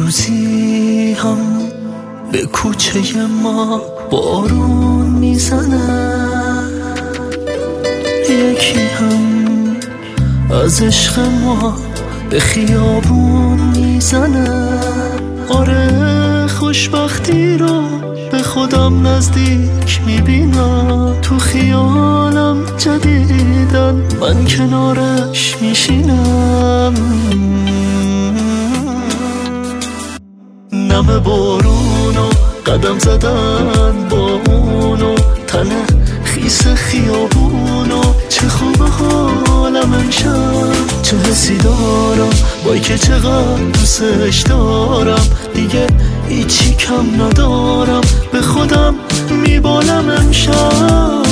روزی هم به کوچه ما بارون میزنه، یکی هم از عشق ما به خیابون میزنه. آره خوشبختی رو به خودم نزدیک میبینم، تو خیالم جدیدن من کنارش میشینم. نم بارونو قدم زدن با اونو، تنه خیس خیابونو، چه خوب حالم امشب، چه حسی دارم وای که چقدر دوستش دارم، دیگه هیچی کم ندارم، به خودم میبالم امشب.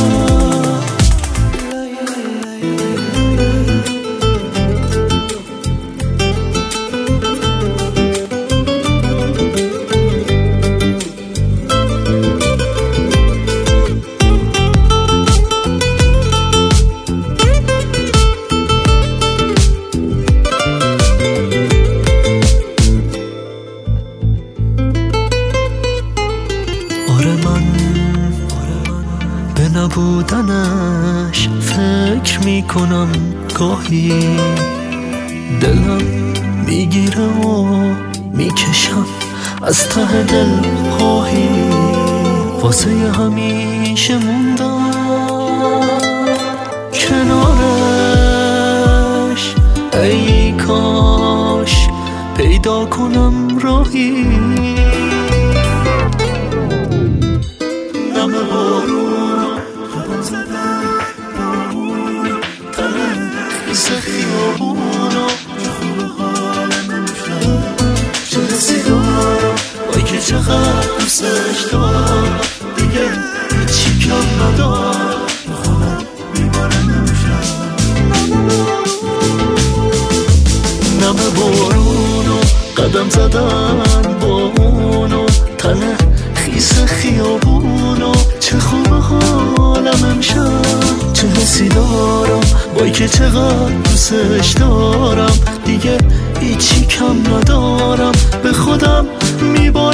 به نبودنش فکر میکنم گاهی، دلم میگیره و میکشم از ته دل پاهی، واسه همیشه موندم کنارش، ای کاش پیدا کنم راهی. نم بارون قدم زدن با اون، تنه خیس خیابونو، چه خوب حالم امشب، چه حسی دارم وای که چقدر دوستش دارم، دیگه هیچی کم ندارم، به خودم میبارم امشب. نم بارونو قدم زدن با اونو، تنه خیس خیابونو، چه خوب حالم امشب، چه حسی دارم وای که چقدر دوستش دارم، دیگه هیچی کم ندارم، به خودم میبارم.